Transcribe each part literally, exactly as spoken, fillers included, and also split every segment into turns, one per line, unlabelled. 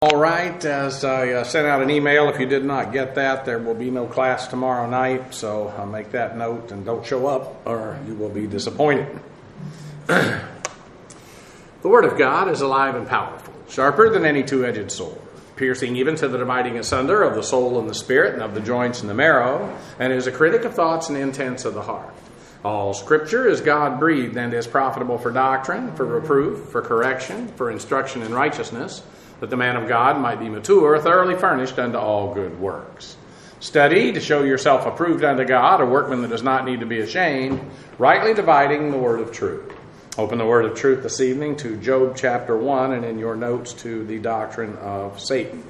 All right, as I uh, sent out an email, if you did not get that, there will be no class tomorrow night, so I'll make that note and don't show up or you will be disappointed. The Word of God is alive and powerful, sharper than any two-edged sword, piercing even to the dividing asunder of the soul and the spirit and of the joints and the marrow, and is a critic of thoughts and intents of the heart. All Scripture is God-breathed and is profitable for doctrine, for reproof, for correction, for instruction in righteousness, that the man of God might be mature, thoroughly furnished unto all good works. Study to show yourself approved unto God, a workman that does not need to be ashamed, rightly dividing the word of truth. Open the word of truth this evening to Job chapter one, and in your notes to the doctrine of Satan.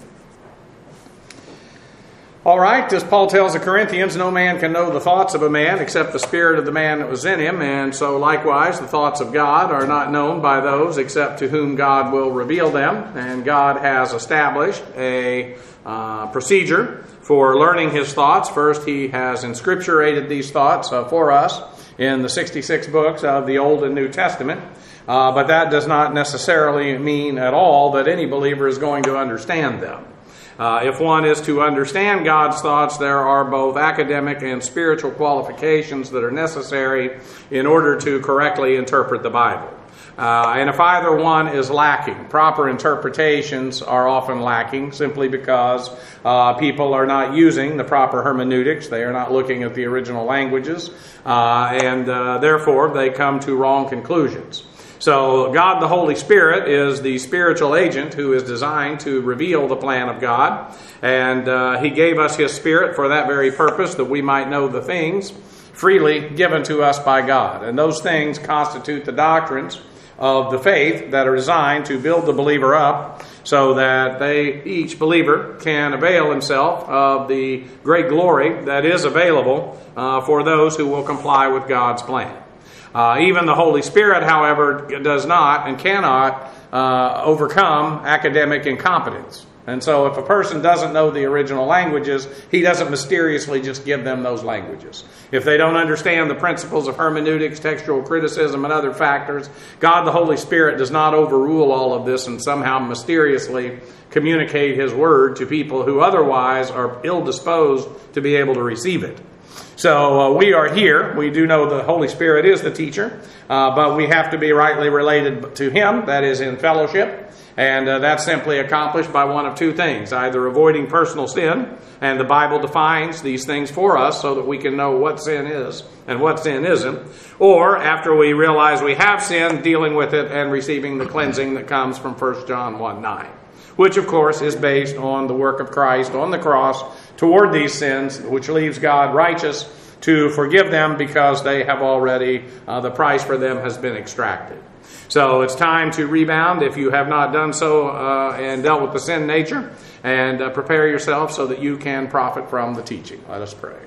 All right, as Paul tells the Corinthians, no man can know the thoughts of a man except the spirit of the man that was in him, and so likewise the thoughts of God are not known by those except to whom God will reveal them, and God has established a uh, procedure for learning his thoughts. First, he has inscripturated these thoughts uh, for us in the sixty-six books of the Old and New Testament, uh, but that does not necessarily mean at all that any believer is going to understand them. Uh, if one is to understand God's thoughts, there are both academic and spiritual qualifications that are necessary in order to correctly interpret the Bible. Uh, and if either one is lacking, proper interpretations are often lacking simply because uh, people are not using the proper hermeneutics. They are not looking at the original languages, uh, and uh, therefore they come to wrong conclusions. So God the Holy Spirit is the spiritual agent who is designed to reveal the plan of God. And uh, he gave us his Spirit for that very purpose, that we might know the things freely given to us by God. And those things constitute the doctrines of the faith that are designed to build the believer up so that they, each believer can avail himself of the great glory that is available uh, for those who will comply with God's plan. Uh, even the Holy Spirit, however, does not and cannot uh, overcome academic incompetence. And so if a person doesn't know the original languages, he doesn't mysteriously just give them those languages. If they don't understand the principles of hermeneutics, textual criticism, and other factors, God the Holy Spirit does not overrule all of this and somehow mysteriously communicate his word to people who otherwise are ill-disposed to be able to receive it. So uh, we are here. We do know the Holy Spirit is the teacher, uh, but we have to be rightly related to him, that is in fellowship. And uh, that's simply accomplished by one of two things, either avoiding personal sin, and the Bible defines these things for us so that we can know what sin is and what sin isn't, or after we realize we have sinned, dealing with it and receiving the cleansing that comes from First John one nine, which of course is based on the work of Christ on the cross toward these sins, which leaves God righteous to forgive them because they have already, uh, the price for them has been extracted. So it's time to rebound if you have not done so uh, and dealt with the sin nature, and uh, prepare yourself so that you can profit from the teaching. Let us pray.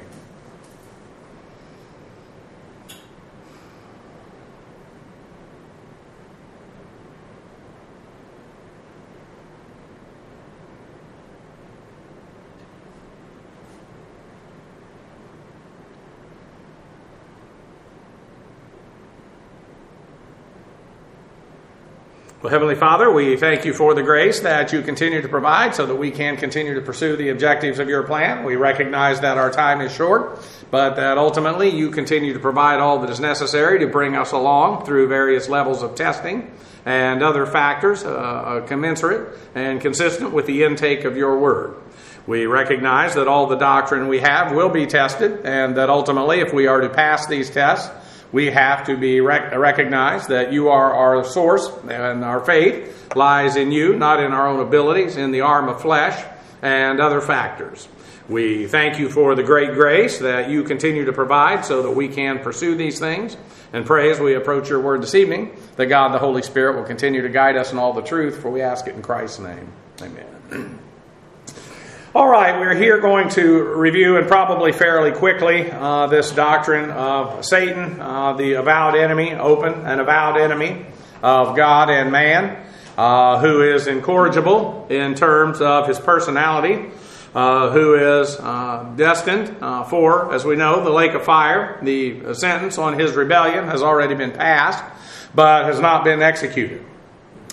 Well, Heavenly Father, we thank you for the grace that you continue to provide so that we can continue to pursue the objectives of your plan. We recognize that our time is short, but that ultimately you continue to provide all that is necessary to bring us along through various levels of testing and other factors uh, commensurate and consistent with the intake of your word. We recognize that all the doctrine we have will be tested, and that ultimately if we are to pass these tests, we have to be rec- recognize that you are our source, and our faith lies in you, not in our own abilities, in the arm of flesh and other factors. We thank you for the great grace that you continue to provide so that we can pursue these things, and pray as we approach your word this evening that God the Holy Spirit will continue to guide us in all the truth, for we ask it in Christ's name. Amen. All right, we're here going to review, and probably fairly quickly, uh, this doctrine of Satan, uh, the avowed enemy, open and avowed enemy of God and man, uh, who is incorrigible in terms of his personality, uh, who is uh, destined uh, for, as we know, the lake of fire. The sentence on his rebellion has already been passed, but has not been executed.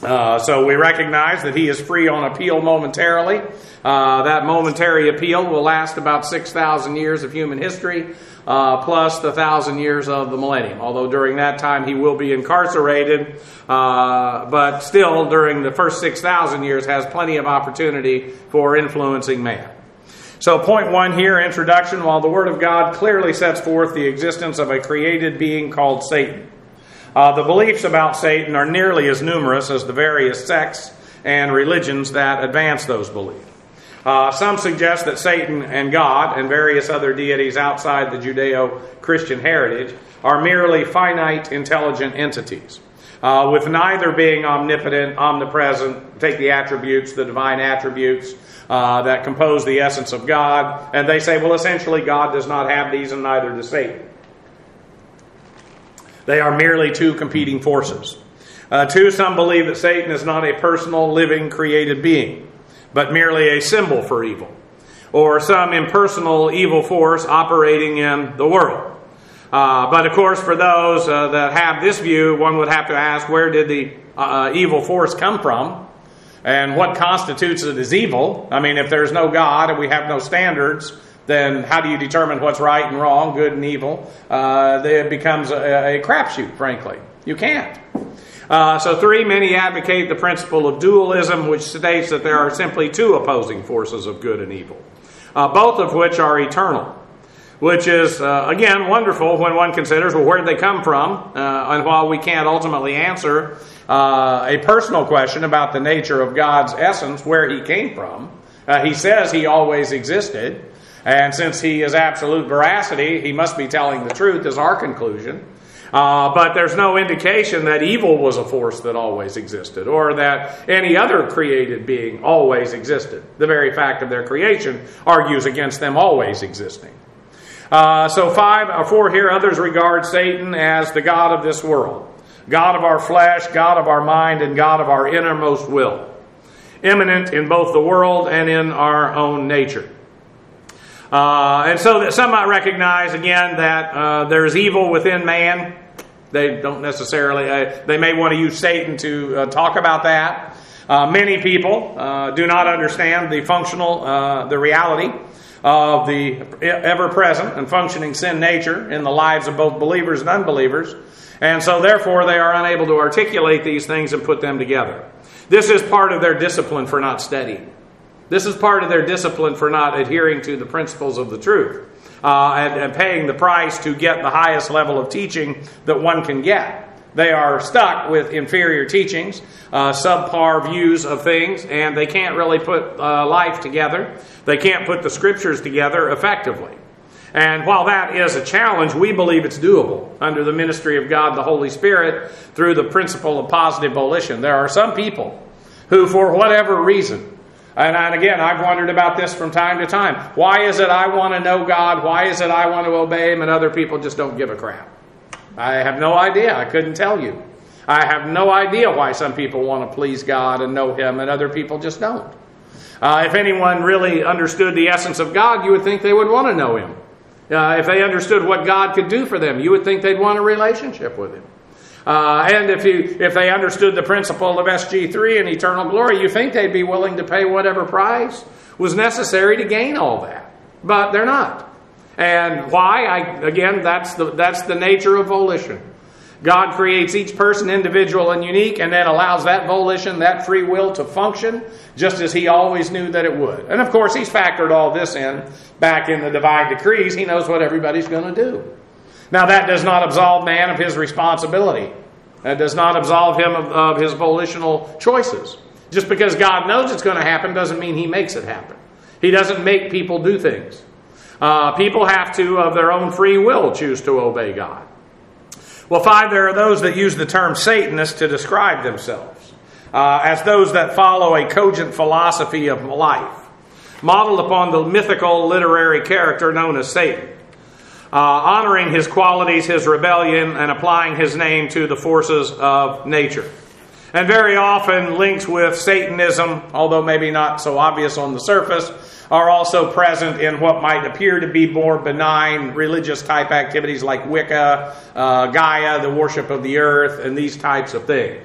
Uh, so we recognize that he is free on appeal momentarily. Uh, that momentary appeal will last about six thousand years of human history, uh, plus the thousand years of the millennium. Although during that time he will be incarcerated, uh, but still during the first six thousand years has plenty of opportunity for influencing man. So point one here, introduction. While the Word of God clearly sets forth the existence of a created being called Satan, Uh, the beliefs about Satan are nearly as numerous as the various sects and religions that advance those beliefs. Uh, some suggest that Satan and God and various other deities outside the Judeo-Christian heritage are merely finite, intelligent entities, uh, with neither being omnipotent, omnipresent, take the attributes, the divine attributes uh, that compose the essence of God, and they say, well, essentially God does not have these and neither does Satan. They are merely two competing forces. Uh, two, some believe that Satan is not a personal, living, created being, but merely a symbol for evil, or some impersonal evil force operating in the world. Uh, but of course, for those uh, that have this view, one would have to ask, where did the uh, evil force come from? And what constitutes it as evil? I mean, if there's no God and we have no standards, then how do you determine what's right and wrong, good and evil? Uh, it becomes a, a crapshoot, frankly. You can't. Uh, so three, many advocate the principle of dualism, which states that there are simply two opposing forces of good and evil, uh, both of which are eternal, which is, uh, again, wonderful when one considers, well, where did they come from? Uh, and while we can't ultimately answer uh, a personal question about the nature of God's essence, where he came from, uh, he says he always existed. And since he is absolute veracity, he must be telling the truth, is our conclusion. Uh, but there's no indication that evil was a force that always existed, or that any other created being always existed. The very fact of their creation argues against them always existing. Uh, so five or four here, others regard Satan as the god of this world, God of our flesh, God of our mind, and God of our innermost will, immanent in both the world and in our own nature. Uh, and so that some might recognize, again, that uh, there is evil within man. They don't necessarily, uh, they may want to use Satan to uh, talk about that. Uh, many people uh, do not understand the functional, uh, the reality of the ever-present and functioning sin nature in the lives of both believers and unbelievers. And so therefore they are unable to articulate these things and put them together. This is part of their discipline for not studying. This is part of their discipline for not adhering to the principles of the truth uh, and, and paying the price to get the highest level of teaching that one can get. They are stuck with inferior teachings, uh, subpar views of things, and they can't really put uh, life together. They can't put the scriptures together effectively. And while that is a challenge, we believe it's doable under the ministry of God, the Holy Spirit, through the principle of positive volition. There are some people who, for whatever reason, And, and again, I've wondered about this from time to time. Why is it I want to know God? Why is it I want to obey Him and other people just don't give a crap? I have no idea. I couldn't tell you. I have no idea why some people want to please God and know Him and other people just don't. Uh, if anyone really understood the essence of God, you would think they would want to know Him. Uh, if they understood what God could do for them, you would think they'd want a relationship with Him. Uh, and if you, if they understood the principle of S G three and eternal glory, you think they'd be willing to pay whatever price was necessary to gain all that. But they're not. And why? I, again, that's the, that's the nature of volition. God creates each person individual and unique and then allows that volition, that free will to function just as He always knew that it would. And of course, He's factored all this in back in the divine decrees. He knows what everybody's going to do. Now, that does not absolve man of his responsibility. That does not absolve him of, of his volitional choices. Just because God knows it's going to happen doesn't mean He makes it happen. He doesn't make people do things. Uh, people have to, of their own free will, choose to obey God. Well, five, there are those that use the term Satanist to describe themselves uh, as those that follow a cogent philosophy of life, modeled upon the mythical literary character known as Satan. Uh, honoring his qualities, his rebellion, and applying his name to the forces of nature. And very often links with Satanism, although maybe not so obvious on the surface, are also present in what might appear to be more benign religious type activities like Wicca, uh, Gaia, the worship of the earth, and these types of things.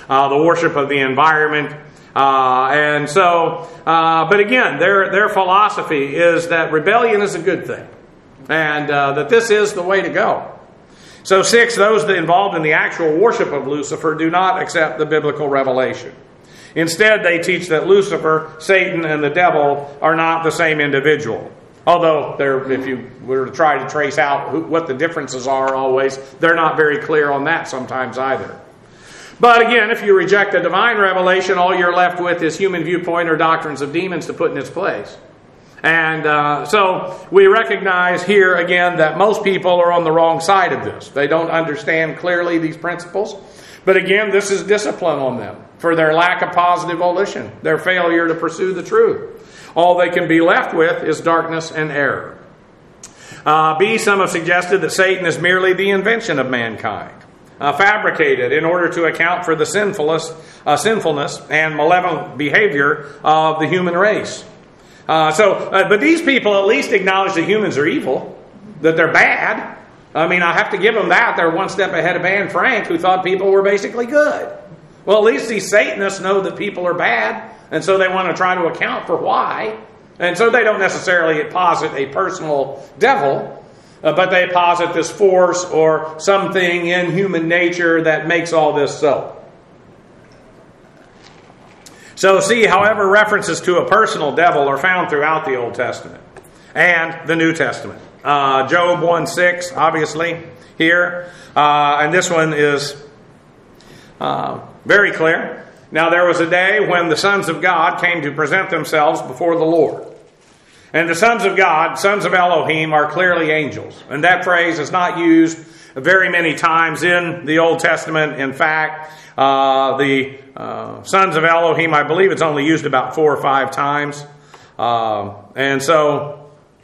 uh, the worship of the environment. Uh, and so, uh, but again, their, their philosophy is that rebellion is a good thing, and uh, that this is the way to go. So six, those that involved in the actual worship of Lucifer do not accept the biblical revelation. Instead, they teach that Lucifer, Satan, and the devil are not the same individual. Although, they're, if you were to try to trace out who, what the differences are always, they're not very clear on that sometimes either. But again, if you reject the divine revelation, all you're left with is human viewpoint or doctrines of demons to put in its place. And uh, so we recognize here again that most people are on the wrong side of this. They don't understand clearly these principles. But again, this is discipline on them for their lack of positive volition, their failure to pursue the truth. All they can be left with is darkness and error. Uh, B, some have suggested that Satan is merely the invention of mankind, uh, fabricated in order to account for the sinfulness, uh, sinfulness and malevolent behavior of the human race. Uh, so, uh, but these people at least acknowledge that humans are evil, that they're bad. I mean, I have to give them that. They're one step ahead of Anne Frank, who thought people were basically good. Well, at least these Satanists know that people are bad, and so they want to try to account for why. And so they don't necessarily posit a personal devil, uh, but they posit this force or something in human nature that makes all this so. So see, however, references to a personal devil are found throughout the Old Testament and the New Testament. Uh, Job one six, obviously, here. Uh, and this one is uh, very clear. Now there was a day when the sons of God came to present themselves before the Lord. And the sons of God, sons of Elohim, are clearly angels. And that phrase is not used very many times in the Old Testament. In fact, uh, the uh, sons of Elohim, I believe it's only used about four or five times. Uh, and so...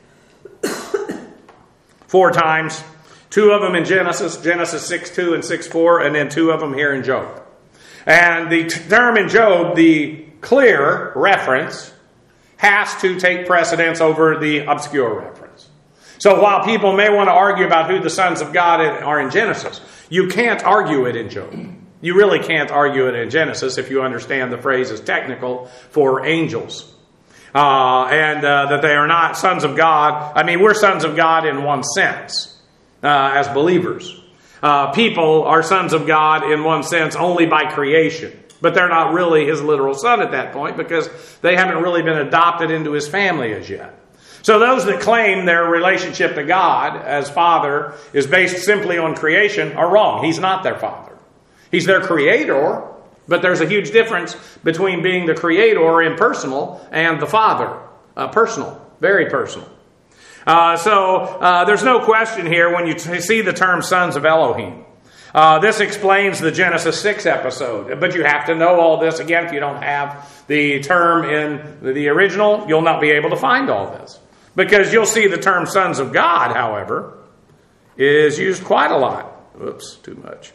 Four times. Two of them in Genesis, Genesis six two and six four, and then two of them here in Job. And the term in Job, the clear reference, has to take precedence over the obscure reference. So while people may want to argue about who the sons of God are in Genesis, you can't argue it in Job. You really can't argue it in Genesis if you understand the phrase is technical for angels. Uh, and uh, that they are not sons of God. I mean, we're sons of God in one sense, uh, as believers. Uh, people are sons of God in one sense only by creation. But they're not really his literal son at that point because they haven't really been adopted into his family as yet. So those that claim their relationship to God as Father is based simply on creation are wrong. He's not their Father. He's their Creator. But there's a huge difference between being the Creator impersonal and the Father uh, personal, very personal. Uh, so uh, there's no question here when you t- see the term sons of Elohim. Uh, this explains the Genesis six episode. But you have to know all this. Again, if you don't have the term in the original, you'll not be able to find all this. Because you'll see the term sons of God, however, is used quite a lot. Oops, too much.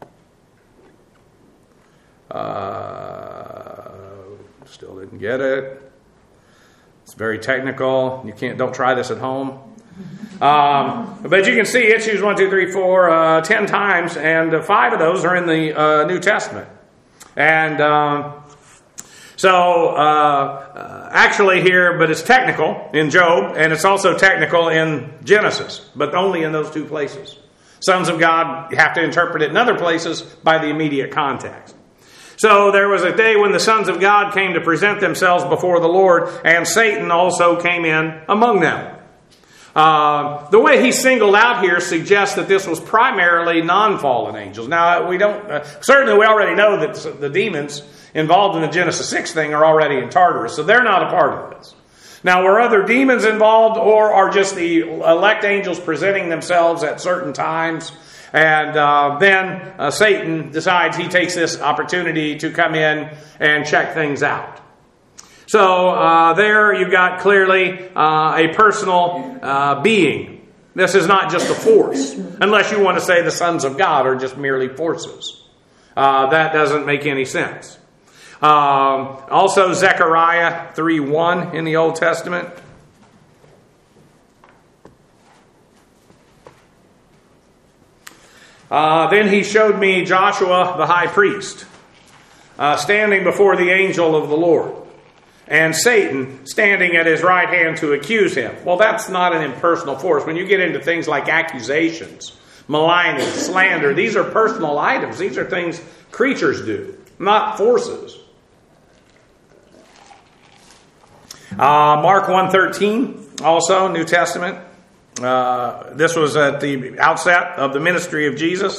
Uh, still didn't get it. It's very technical. You can't. Don't try this at home. Um, but you can see it's used one, two, three, four, uh, ten times, and uh, five of those are in the uh, New Testament. And um, so, uh, uh, actually here, but it's technical in Job, and it's also technical in Genesis, but only in those two places. Sons of God, you have to interpret it in other places by the immediate context. So there was a day when the sons of God came to present themselves before the Lord, and Satan also came in among them. Uh, the way he singled out here suggests that this was primarily non-fallen angels. Now, we don't uh, certainly we already know that the demons involved in the Genesis six thing are already in Tartarus, so they're not a part of this. Now, were other demons involved, or are just the elect angels presenting themselves at certain times? And uh, then uh, Satan decides he takes this opportunity to come in and check things out. So uh, there you've got clearly uh, a personal uh, being. This is not just a force, unless you want to say the sons of God are just merely forces. Uh, that doesn't make any sense. Um, also, Zechariah three one in the Old Testament. Uh, then he showed me Joshua the high priest, uh, standing before the angel of the Lord, and Satan standing at his right hand to accuse him. Well, that's not an impersonal force. When you get into things like accusations, maligning, slander, these are personal items. These are things creatures do, not forces. Uh, Mark one thirteen, also New Testament. Uh, this was at the outset of the ministry of Jesus.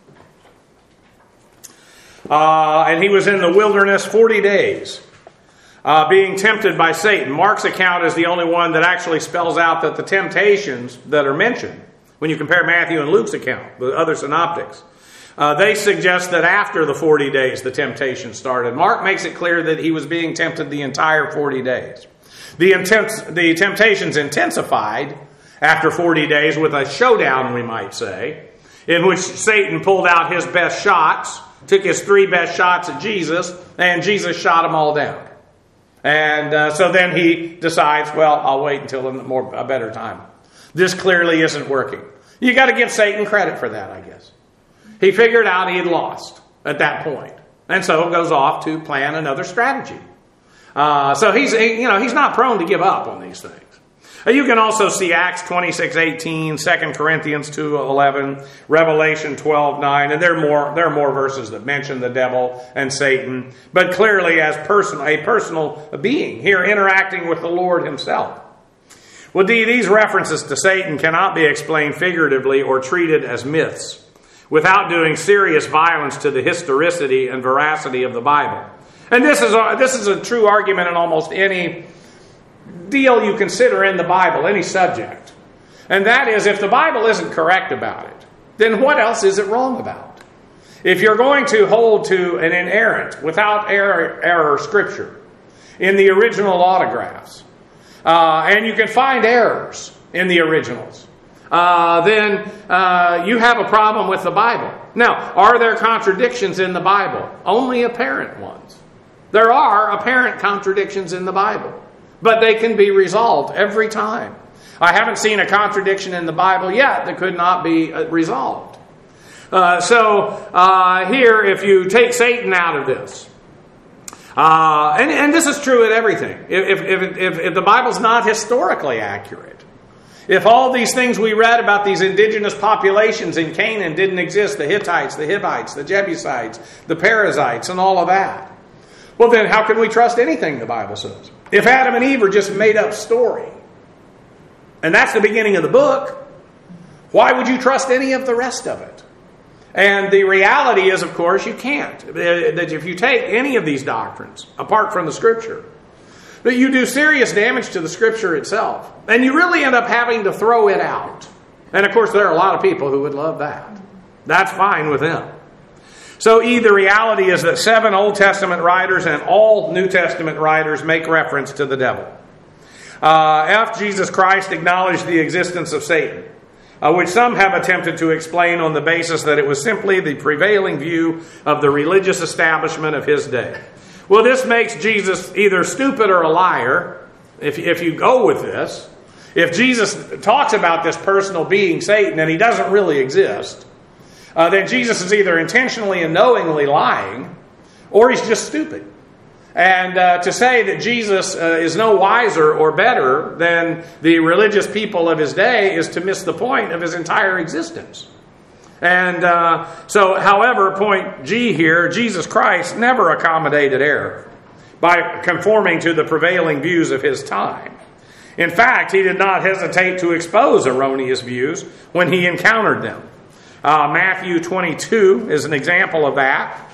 Uh, and he was in the wilderness forty days, uh, being tempted by Satan. Mark's account is the only one that actually spells out that the temptations that are mentioned, when you compare Matthew and Luke's account, the other synoptics, uh, they suggest that after the forty days the temptation started. Mark makes it clear that he was being tempted the entire forty days. The, intent, the temptations intensified after forty days with a showdown, we might say, in which Satan pulled out his best shots, took his three best shots at Jesus, and Jesus shot them all down. And uh, so then he decides, well, I'll wait until a, more, a better time. This clearly isn't working. You got to give Satan credit for that, I guess. He figured out he had lost at that point, and so goes off to plan another strategy. Uh, so he's, you know, he's not prone to give up on these things. You can also see Acts twenty-six eighteen, Second Corinthians two eleven, Revelation twelve nine, and there are more, there are more verses that mention the devil and Satan, but clearly as personal, a personal being here interacting with the Lord himself. Well, these references to Satan cannot be explained figuratively or treated as myths without doing serious violence to the historicity and veracity of the Bible. And this is a, this is a true argument in almost any deal you consider in the Bible, any subject. And that is, if the Bible isn't correct about it, then what else is it wrong about? If you're going to hold to an inerrant, without error, error scripture in the original autographs, uh, and you can find errors in the originals, uh, then uh, you have a problem with the Bible. Now, are there contradictions in the Bible? Only apparent ones. There are apparent contradictions in the Bible, but they can be resolved every time. I haven't seen a contradiction in the Bible yet that could not be resolved. Uh, so uh, here, if you take Satan out of this, uh, and, and this is true at everything. If, if, if, if the Bible's not historically accurate, if all these things we read about these indigenous populations in Canaan didn't exist, the Hittites, the Hivites, the Jebusites, the Perizzites, and all of that, well then how can we trust anything the Bible says? If Adam and Eve are just made up story, and that's the beginning of the book, why would you trust any of the rest of it? And the reality is, of course, you can't. That if you take any of these doctrines apart from the Scripture, that you do serious damage to the Scripture itself. And you really end up having to throw it out. And of course, there are a lot of people who would love that. That's fine with them. So either reality is that seven Old Testament writers and all New Testament writers make reference to the devil. Uh, F. Jesus Christ acknowledged the existence of Satan, uh, which some have attempted to explain on the basis that it was simply the prevailing view of the religious establishment of his day. Well, this makes Jesus either stupid or a liar, if, if you go with this. If Jesus talks about this personal being, Satan, and he doesn't really exist, Uh, then Jesus is either intentionally and knowingly lying, or he's just stupid. And uh, to say that Jesus uh, is no wiser or better than the religious people of his day is to miss the point of his entire existence. And uh, so, however, point G here, Jesus Christ never accommodated error by conforming to the prevailing views of his time. In fact, he did not hesitate to expose erroneous views when he encountered them. Uh, Matthew twenty-two is an example of that.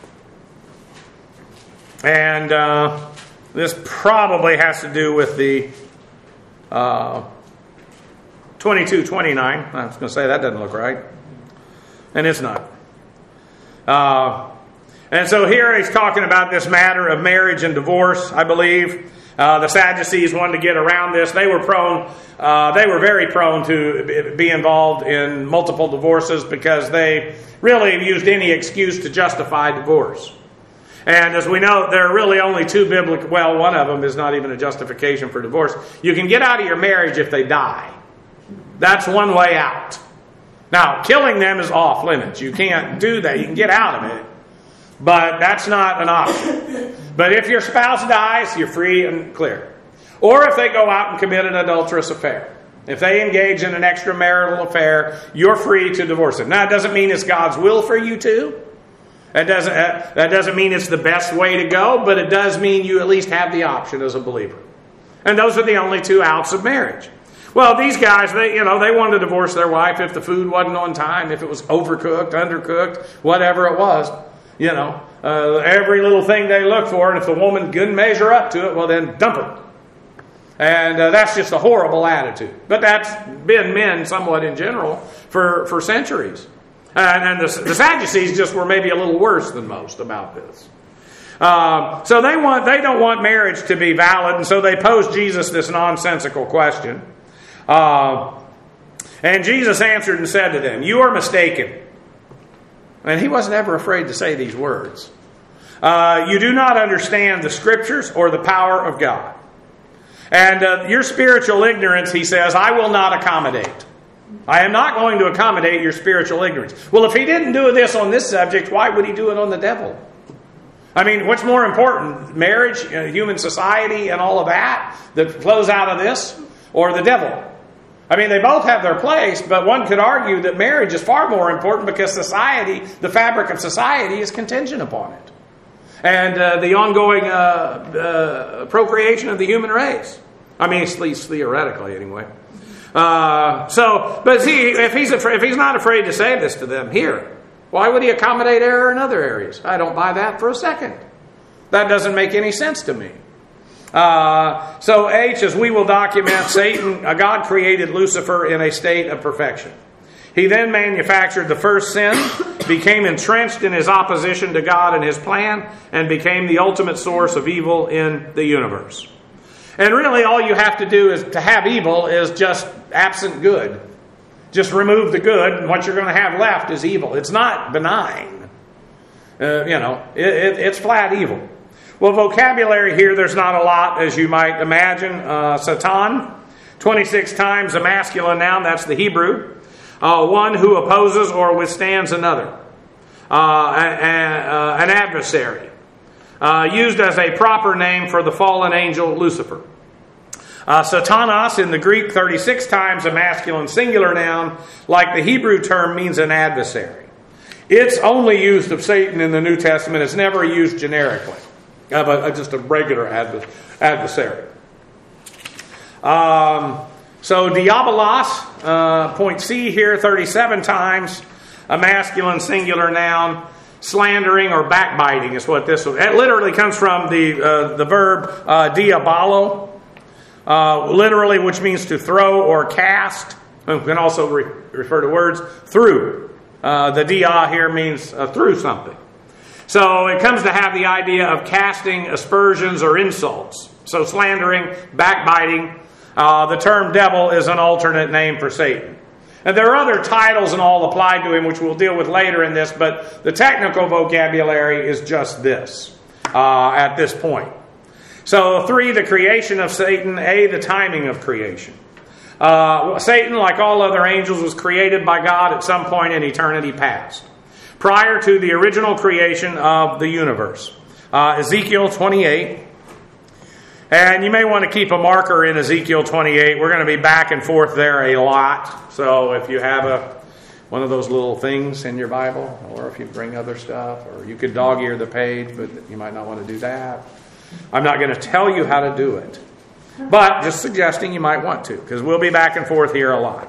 And uh, this probably has to do with the uh, twenty-two twenty-nine. I was going to say that doesn't look right. And it's not. Uh, and so here he's talking about this matter of marriage and divorce, I believe. Uh, the Sadducees wanted to get around this. They were prone, uh, they were very prone to be involved in multiple divorces because they really used any excuse to justify divorce. And as we know, there are really only two biblical, well, one of them is not even a justification for divorce. You can get out of your marriage if they die. That's one way out. Now, killing them is off limits. You can't do that. You can get out of it. But that's not an option. But if your spouse dies, you're free and clear. Or if they go out and commit an adulterous affair. If they engage in an extramarital affair, you're free to divorce them. Now, it doesn't mean it's God's will for you to. That doesn't, that doesn't mean it's the best way to go, but it does mean you at least have the option as a believer. And those are the only two outs of marriage. Well, these guys, they, you know, they wanted to divorce their wife if the food wasn't on time, if it was overcooked, undercooked, whatever it was. You know, uh, every little thing they look for, and if the woman couldn't measure up to it, well, then dump her. And uh, that's just a horrible attitude. But that's been men somewhat in general for, for centuries. And, and the, the Sadducees just were maybe a little worse than most about this. Um, so they want they don't want marriage to be valid, and so they pose Jesus this nonsensical question. Uh, and Jesus answered and said to them, "You are mistaken." And he wasn't ever afraid to say these words. Uh, you do not understand the Scriptures or the power of God. And uh, your spiritual ignorance, he says, I will not accommodate. I am not going to accommodate your spiritual ignorance. Well, if he didn't do this on this subject, why would he do it on the devil? I mean, what's more important? Marriage, uh, human society, and all of that that flows out of this? Or the devil? I mean, they both have their place, but one could argue that marriage is far more important because society, the fabric of society, is contingent upon it. And uh, the ongoing uh, uh, procreation of the human race. I mean, at least theoretically, anyway. Uh, so, but see, if he's afraid, if he's not afraid to say this to them here, why would he accommodate error in other areas? I don't buy that for a second. That doesn't make any sense to me. Uh, so H, as we will document, Satan, uh, God created Lucifer in a state of perfection. He then manufactured the first sin, became entrenched in his opposition to God and his plan, and became the ultimate source of evil in the universe. And really all you have to do is to have evil is just absent good. Just remove the good, and what you're going to have left is evil. It's not benign. Uh, you know, it, it, it's flat evil. Well, vocabulary here, there's not a lot, as you might imagine. Uh, Satan, twenty-six times a masculine noun, that's the Hebrew. Uh, one who opposes or withstands another. Uh, a, a, uh, an adversary. Uh, used as a proper name for the fallen angel Lucifer. Uh, Satanas in the Greek, thirty-six times a masculine singular noun, like the Hebrew term means an adversary. It's only used of Satan in the New Testament. It's never used generically. Of a, just a regular advers- adversary. Um, so diabolos, uh, point C here, thirty-seven times, a masculine singular noun, slandering or backbiting is what this is. It literally comes from the uh, the verb uh, diabolo, uh, literally, which means to throw or cast. We can also re- refer to words through. Uh, the dia here means uh, through something. So it comes to have the idea of casting aspersions or insults. So slandering, backbiting. Uh, the term devil is an alternate name for Satan. And there are other titles and all applied to him, which we'll deal with later in this, but the technical vocabulary is just this uh, at this point. So three, the creation of Satan. A, the timing of creation. Uh, Satan, like all other angels, was created by God at some point in eternity past, prior to the original creation of the universe. Uh, Ezekiel twenty-eight. And you may want to keep a marker in Ezekiel twenty-eight. We're going to be back and forth there a lot. So if you have a one of those little things in your Bible, or if you bring other stuff, or you could dog-ear the page, but you might not want to do that. I'm not going to tell you how to do it. But just suggesting you might want to, because we'll be back and forth here a lot.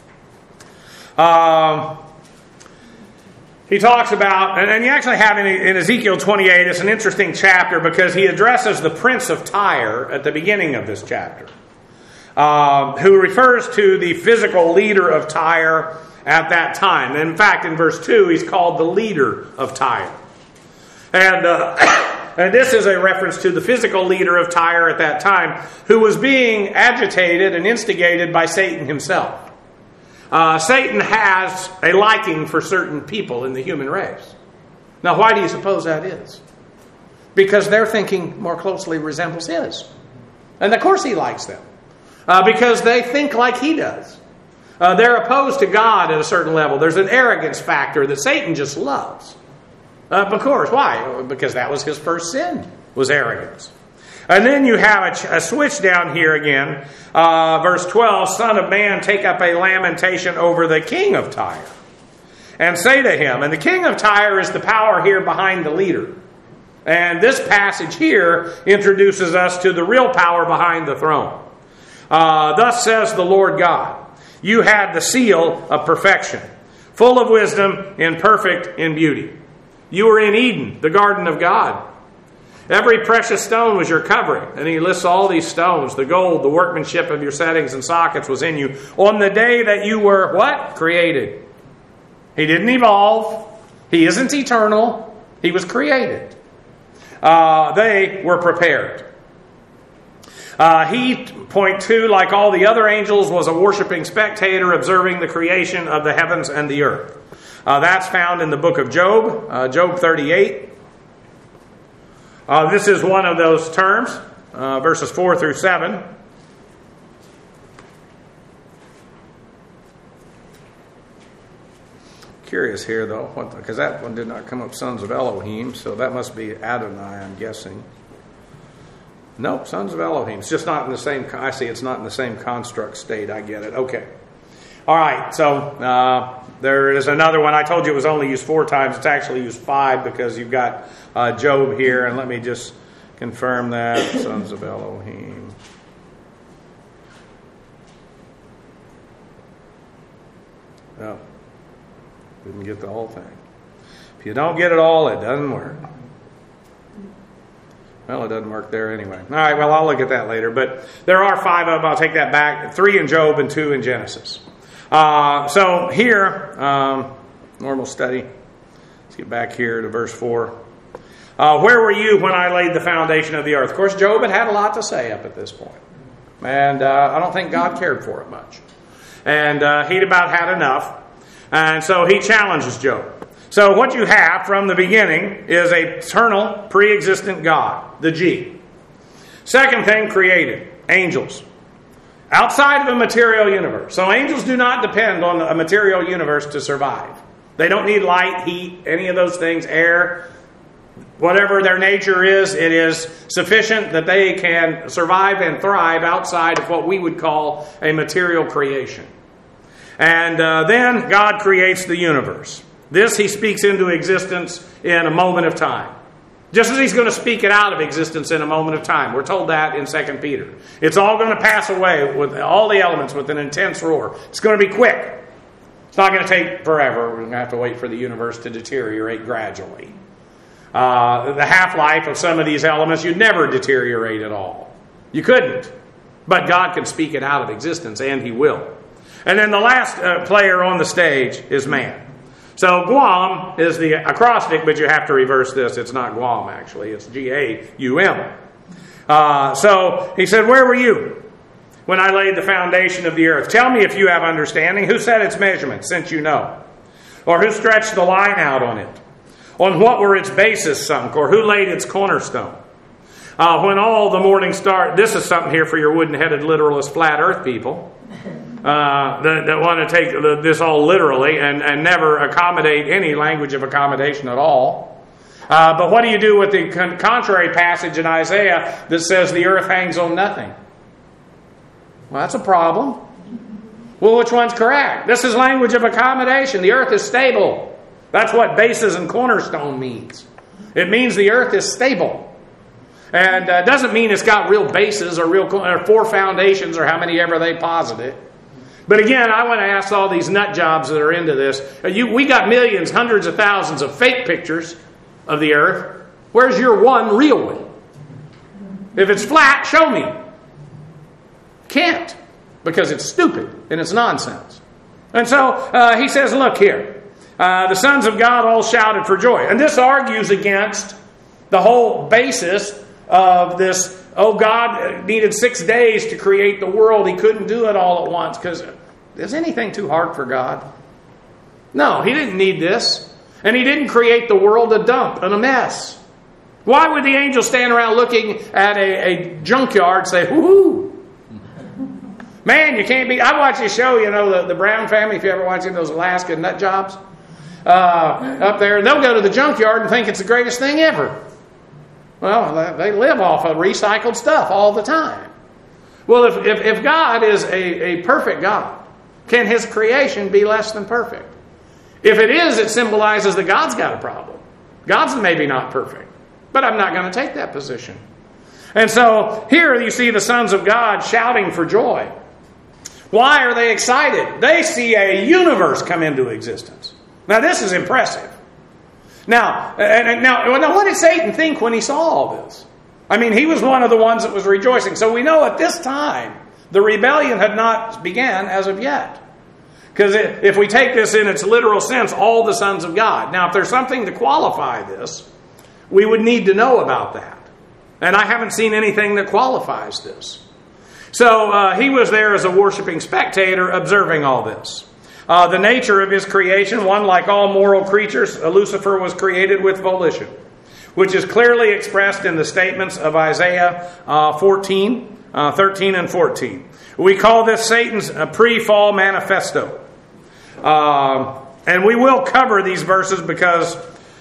Um... He talks about, and you actually have in, in Ezekiel twenty-eight, it's an interesting chapter because he addresses the prince of Tyre at the beginning of this chapter, um, who refers to the physical leader of Tyre at that time. And in fact, in verse two, he's called the leader of Tyre. And, uh, and this is a reference to the physical leader of Tyre at that time, who was being agitated and instigated by Satan himself. Uh, Satan has a liking for certain people in the human race. Now, why do you suppose that is? Because their thinking more closely resembles his. And of course he likes them. Uh, because they think like he does. Uh, they're opposed to God at a certain level. There's an arrogance factor that Satan just loves. Uh, of course. Why? Because that was his first sin, was arrogance. And then you have a, a switch down here again. Uh, verse twelve, Son of man, take up a lamentation over the king of Tyre. And say to him, and the king of Tyre is the power here behind the leader. And this passage here introduces us to the real power behind the throne. Uh, Thus says the Lord God, you had the seal of perfection, full of wisdom and perfect in beauty. You were in Eden, the garden of God. Every precious stone was your covering. And he lists all these stones. The gold, the workmanship of your settings and sockets was in you. On the day that you were, what? Created. He didn't evolve. He isn't eternal. He was created. Uh, they were prepared. Uh, he, point two, like all the other angels, was a worshiping spectator observing the creation of the heavens and the earth. Uh, that's found in the book of Job, uh, Job thirty-eight. Uh, this is one of those terms, uh, verses four through seven. Curious here, though, because that one did not come up, sons of Elohim, so that must be Adonai, I'm guessing. Nope, sons of Elohim. It's just not in the same, I see it's not in the same construct state. I get it. Okay. All right, so uh, there is another one. I told you it was only used four times. It's actually used five because you've got uh, Job here. And let me just confirm that. Sons of Elohim. Oh, didn't get the whole thing. If you don't get it all, it doesn't work. Well, it doesn't work there anyway. All right, well, I'll look at that later. But there are five of them. I'll take that back. Three in Job and two in Genesis. Uh, so here, um, normal study. Let's get back here to verse four. Uh, where were you when I laid the foundation of the earth? Of course, Job had had a lot to say up at this point. And uh, I don't think God cared for it much. And uh, he'd about had enough. And so he challenges Job. So what you have from the beginning is a eternal, pre-existent God, the G. Second thing, created, angels. Outside of a material universe. So angels do not depend on a material universe to survive. They don't need light, heat, any of those things, air. Whatever their nature is, it is sufficient that they can survive and thrive outside of what we would call a material creation. And uh, then God creates the universe. This he speaks into existence in a moment of time. Just as he's going to speak it out of existence in a moment of time. We're told that in Second Peter. It's all going to pass away with all the elements with an intense roar. It's going to be quick. It's not going to take forever. We're going to have to wait for the universe to deteriorate gradually. Uh, the half-life of some of these elements, you'd never deteriorate at all. You couldn't. But God can speak it out of existence, and he will. And then the last uh, player on the stage is man. So Guam is the acrostic, but you have to reverse this. It's not Guam, actually. It's G A U M. Uh, so he said, where were you when I laid the foundation of the earth? Tell me if you have understanding. Who set its measurements, since you know? Or who stretched the line out on it? On what were its bases sunk? Or who laid its cornerstone? Uh, when all the morning star... This is something here for your wooden-headed literalist flat earth people. Uh, that, that want to take the, this all literally and, and never accommodate any language of accommodation at all. Uh, but what do you do with the con- contrary passage in Isaiah that says the earth hangs on nothing? Well, that's a problem. Well, which one's correct? This is language of accommodation. The earth is stable. That's what basis and cornerstone means. It means the earth is stable. And uh, doesn't mean it's got real bases or real or four foundations or how many ever they posit it. But again, I want to ask all these nut jobs that are into this. You, we got millions, hundreds of thousands of fake pictures of the earth. Where's your one real one? If it's flat, show me. Can't. Because it's stupid and it's nonsense. And so uh, he says, look here. Uh, the sons of God all shouted for joy. And this argues against the whole basis of this, oh, God needed six days to create the world. He couldn't do it all at once. Because is anything too hard for God? No, he didn't need this. And he didn't create the world a dump and a mess. Why would the angels stand around looking at a, a junkyard and say, whoo-hoo? Man, you can't be... I watched this show, you know, the, the Brown family, if you ever watched those Alaska nut jobs. uh, up there. They'll go to the junkyard and think it's the greatest thing ever. Well, they live off of recycled stuff all the time. Well, if, if, if God is a, a perfect God, can His creation be less than perfect? If it is, it symbolizes that God's got a problem. God's maybe not perfect. But I'm not going to take that position. And so here you see the sons of God shouting for joy. Why are they excited? They see a universe come into existence. Now this is impressive. Now, and now, now what did Satan think when he saw all this? I mean, he was one of the ones that was rejoicing. So we know at this time, the rebellion had not began as of yet. Because if we take this in its literal sense, all the sons of God. Now, if there's something to qualify this, we would need to know about that. And I haven't seen anything that qualifies this. So uh, he was there as a worshiping spectator observing all this. Uh, the nature of his creation, one like all moral creatures, Lucifer was created with volition, which is clearly expressed in the statements of Isaiah uh, fourteen, uh, thirteen and fourteen. We call this Satan's uh, pre-fall manifesto. Uh, and we will cover these verses because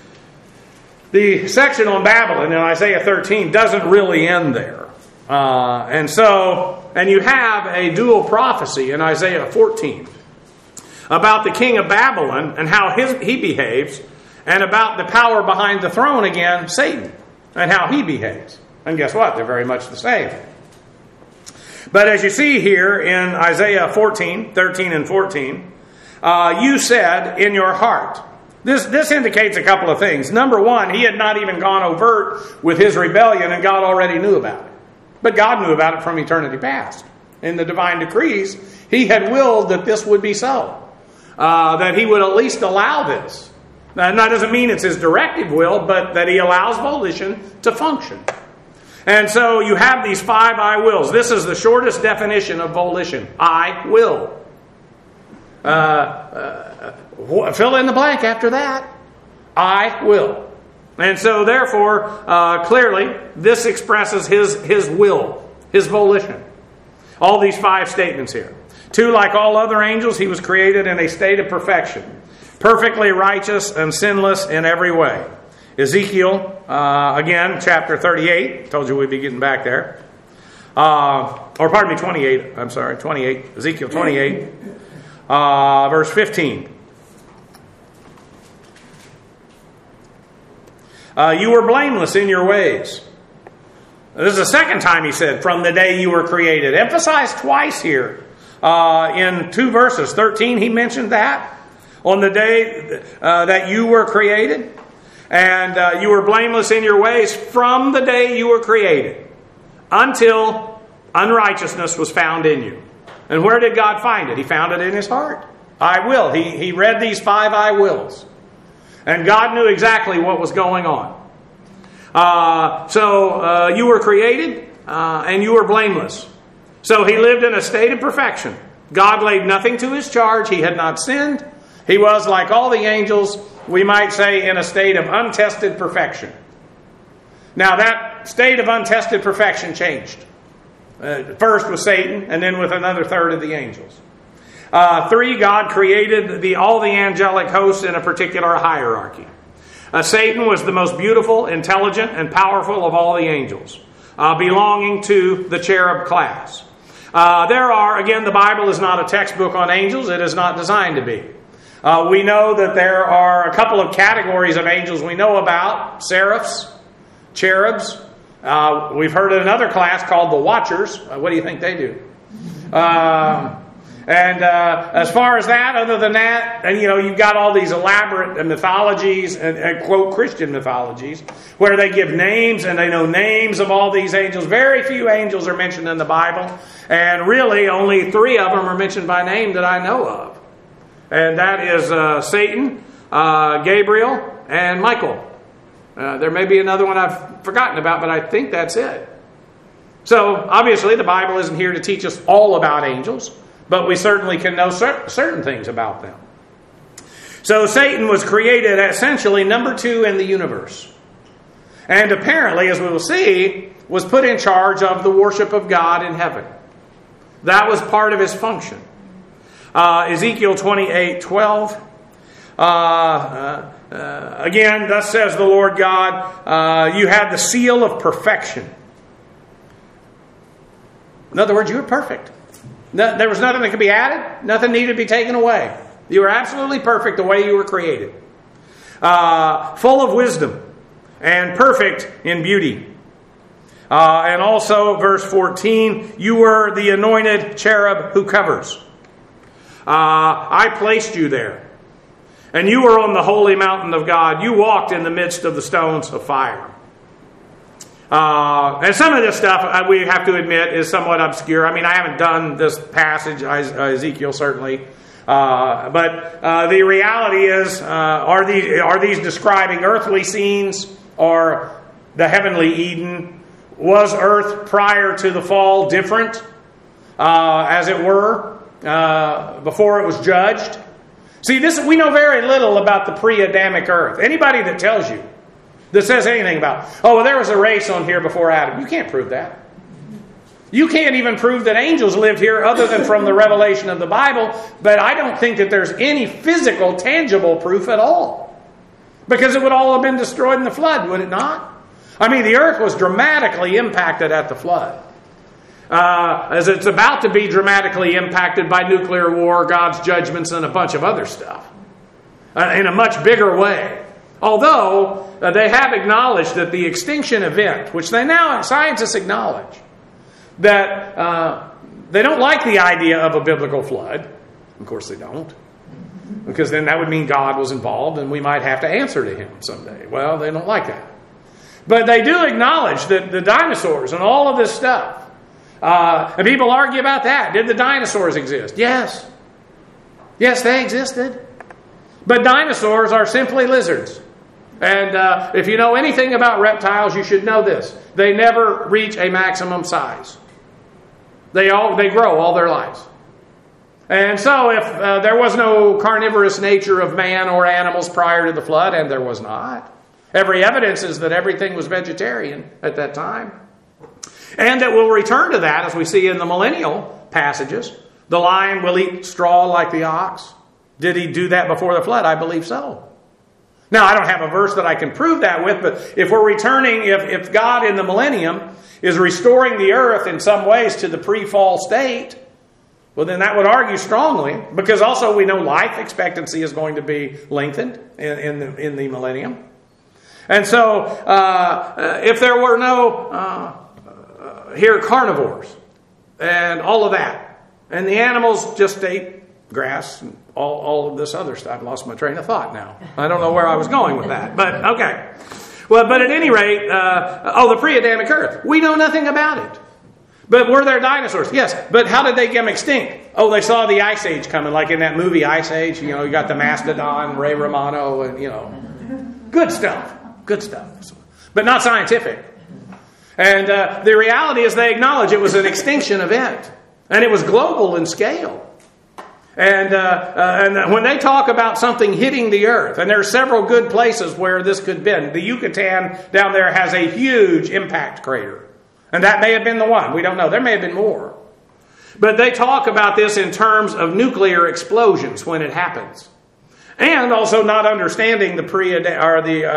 the section on Babylon in Isaiah thirteen doesn't really end there. Uh, and so, and you have a dual prophecy in Isaiah fourteen about the king of Babylon and how his, he behaves, and about the power behind the throne again, Satan, and how he behaves. And guess what? They're very much the same. But as you see here in Isaiah fourteen, thirteen and fourteen, uh, you said in your heart. This, this indicates a couple of things. Number one, he had not even gone overt with his rebellion, and God already knew about it. But God knew about it from eternity past. In the divine decrees, He had willed that this would be so. Uh, that He would at least allow this. Now, that doesn't mean it's His directive will, but that He allows volition to function. And so you have these five I wills. This is the shortest definition of volition. I will. Uh, uh, fill in the blank after that. I will. And so therefore, uh, clearly, this expresses his, his will, His volition. All these five statements here. Two, like all other angels, He was created in a state of perfection. Perfectly righteous and sinless in every way. Ezekiel, uh, again, chapter thirty-eight. Told you we'd be getting back there. Uh, or pardon me, twenty-eight. I'm sorry, twenty-eight. Ezekiel twenty-eight. Uh, verse fifteen. Uh, you were blameless in your ways. This is the second time he said, from the day you were created. Emphasized twice here. Uh, in two verses. thirteen, he mentioned that. On the day uh, that you were created. And uh, you were blameless in your ways from the day you were created. Until unrighteousness was found in you. And where did God find it? He found it in His heart. I will. He, he read these five I wills. And God knew exactly what was going on. Uh, so uh, you were created uh, and you were blameless. So He lived in a state of perfection. God laid nothing to His charge. He had not sinned. He was, like all the angels, we might say, in a state of untested perfection. Now that state of untested perfection changed. Uh, first with Satan, and then with another third of the angels. Uh, three, God created the, all the angelic hosts in a particular hierarchy. Uh, Satan was the most beautiful, intelligent, and powerful of all the angels, uh, belonging to the cherub class. Uh, there are, again, the Bible is not a textbook on angels. It is not designed to be. Uh, we know that there are a couple of categories of angels we know about. Seraphs, cherubs. Uh, we've heard of another class called the Watchers. Uh, what do you think they do? Uh, and uh, as far as that, other than that, and you know, you've got all these elaborate mythologies and, and quote Christian mythologies where they give names and they know names of all these angels. Very few angels are mentioned in the Bible, and really only three of them are mentioned by name that I know of. And that is uh, Satan, uh, Gabriel, and Michael. Uh, there may be another one I've forgotten about, but I think that's it. So, obviously, the Bible isn't here to teach us all about angels, but we certainly can know cer- certain things about them. So, Satan was created essentially number two in the universe. And apparently, as we will see, was put in charge of the worship of God in heaven. That was part of his function. Uh, Ezekiel twenty-eight twelve. Uh, uh, uh, again, thus says the Lord God, uh, you have the seal of perfection. In other words, you were perfect. No, there was nothing that could be added. Nothing needed to be taken away. You were absolutely perfect the way you were created. Uh, full of wisdom and perfect in beauty. Uh, and also, verse fourteen, you were the anointed cherub who covers. Uh, I placed you there. And you were on the holy mountain of God. You walked in the midst of the stones of fire. Uh, and some of this stuff, uh, we have to admit, is somewhat obscure. I mean, I haven't done this passage, Ezekiel certainly. Uh, but uh, the reality is, uh, are these, are these describing earthly scenes or the heavenly Eden? Was earth prior to the fall different, uh, as it were, uh, before it was judged? See, this we know very little about the pre-Adamic earth. Anybody that tells you, that says anything about, oh, well, there was a race on here before Adam, you can't prove that. You can't even prove that angels lived here other than from the revelation of the Bible, but I don't think that there's any physical, tangible proof at all. Because it would all have been destroyed in the flood, would it not? I mean, the earth was dramatically impacted at the flood. Uh, as it's about to be dramatically impacted by nuclear war, God's judgments, and a bunch of other stuff. Uh, in a much bigger way. Although, uh, they have acknowledged that the extinction event, which they now, scientists acknowledge, that uh, they don't like the idea of a biblical flood. Of course they don't. Because then that would mean God was involved and we might have to answer to Him someday. Well, they don't like that. But they do acknowledge that the dinosaurs and all of this stuff. Uh, and people argue about that. Did the dinosaurs exist? Yes. Yes, they existed. But dinosaurs are simply lizards. And uh, if you know anything about reptiles, you should know this. They never reach a maximum size. They all they grow all their lives. And so if uh, there was no carnivorous nature of man or animals prior to the flood, and there was not, every evidence is that everything was vegetarian at that time. And that we'll return to that as we see in the millennial passages. The lion will eat straw like the ox. Did he do that before the flood? I believe so. Now, I don't have a verse that I can prove that with, but if we're returning, if, if God in the millennium is restoring the earth in some ways to the pre-fall state, well, then that would argue strongly, because also we know life expectancy is going to be lengthened in, in, the, in the millennium. And so, uh, if there were no, uh, uh, here, carnivores, and all of that, and the animals just ate grass and all, all of this other stuff. I lost my train of thought now. I don't know where I was going with that, but okay. Well, but at any rate, uh, oh, the pre-Adamic earth. We know nothing about it. But were there dinosaurs? Yes. But how did they become extinct? Oh, they saw the Ice Age coming, like in that movie Ice Age. You know, you got the Mastodon, Ray Romano, and, you know, good stuff. Good stuff. But not scientific. And uh, the reality is they acknowledge it was an extinction event. And it was global in scale. And uh, uh, and when they talk about something hitting the earth, and there are several good places where this could have been. The Yucatan down there has a huge impact crater. And that may have been the one. We don't know. There may have been more. But they talk about this in terms of nuclear explosions when it happens. And also not understanding the pre or the, uh,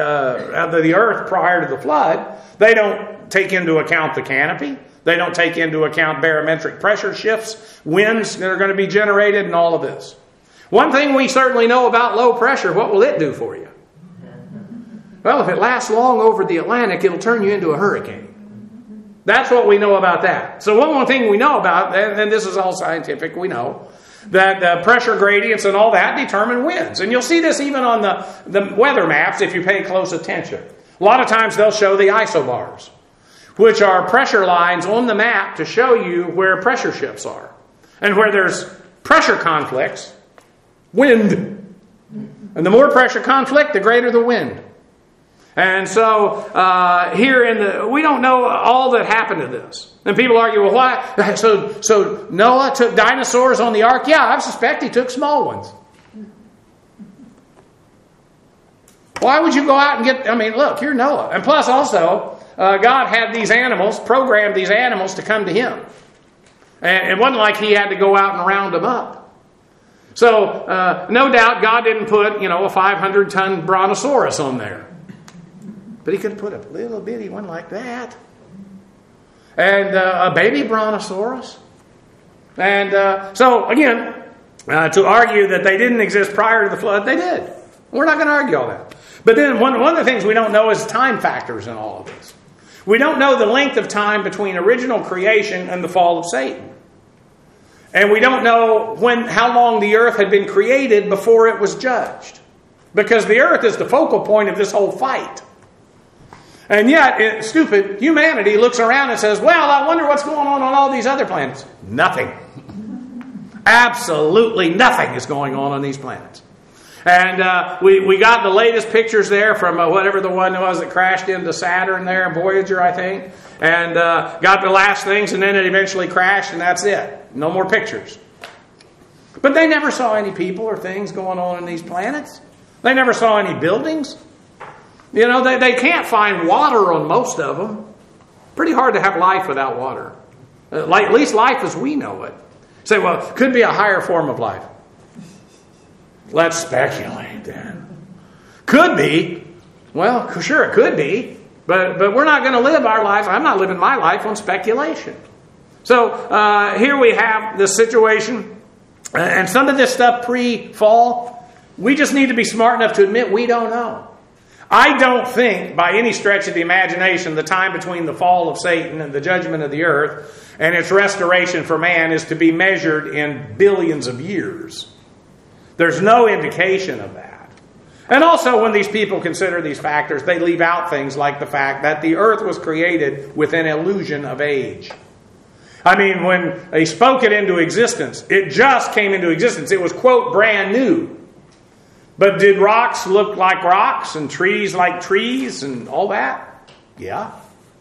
uh, the earth prior to the flood. They don't take into account the canopy. They don't take into account barometric pressure shifts, winds that are going to be generated, and all of this. One thing we certainly know about low pressure, what will it do for you? Well, if it lasts long over the Atlantic, it'll turn you into a hurricane. That's what we know about that. So one more thing we know about, and this is all scientific, we know, that uh, pressure gradients and all that determine winds. And you'll see this even on the, the weather maps if you pay close attention. A lot of times they'll show the isobars, which are pressure lines on the map to show you where pressure shifts are. And where there's pressure conflicts, wind. And the more pressure conflict, the greater the wind. And so, uh, here in the, we don't know all that happened to this. And people argue, well, why? So, so Noah took dinosaurs on the ark? Yeah, I suspect he took small ones. Why would you go out and get, I mean, look, you're Noah. And plus also, Uh, God had these animals, programmed these animals to come to Him. And it wasn't like He had to go out and round them up. So, uh, no doubt God didn't put, you know, a five hundred ton brontosaurus on there. But he could have put a little bitty one like that. And uh, a baby brontosaurus. And uh, so, again, uh, to argue that they didn't exist prior to the flood, they did. We're not going to argue all that. But then one, one of the things we don't know is time factors in all of this. We don't know the length of time between original creation and the fall of Satan. And we don't know when, how long the earth had been created before it was judged. Because the earth is the focal point of this whole fight. And yet, it, stupid humanity looks around and says, well, I wonder what's going on on all these other planets. Nothing. Absolutely nothing is going on on these planets. And uh, we, we got the latest pictures there from uh, whatever the one was that crashed into Saturn there, Voyager, I think. And uh, got the last things, and then it eventually crashed, and that's it. No more pictures. But they never saw any people or things going on in these planets. They never saw any buildings. You know, they, they can't find water on most of them. Pretty hard to have life without water. Uh, like, at least life as we know it. Say, well, it could be a higher form of life. Let's speculate then. Could be. Well, sure, it could be. But, but we're not going to live our life. I'm not living my life on speculation. So uh, here we have this situation. And some of this stuff pre-fall, we just need to be smart enough to admit we don't know. I don't think, by any stretch of the imagination, the time between the fall of Satan and the judgment of the earth and its restoration for man is to be measured in billions of years. There's no indication of that. And also, when these people consider these factors, they leave out things like the fact that the earth was created with an illusion of age. I mean, when they spoke it into existence, it just came into existence. It was, quote, brand new. But did rocks look like rocks and trees like trees and all that? Yeah.